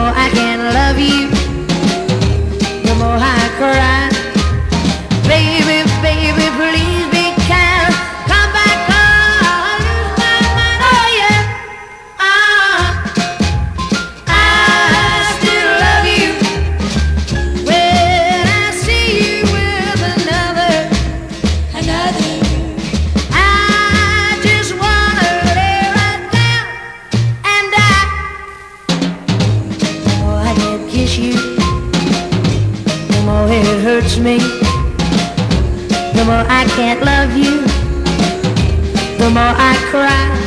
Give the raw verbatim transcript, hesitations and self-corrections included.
more I can't love you, the more I cry. Baby, baby, please be kind. Come back home, I lose my mind. Oh yeah, uh, I still love you. When I see you with another, another, I just wanna lay right down and die. The more I can't kiss you, the more it hurts me. The more I can't love you, the more I cry.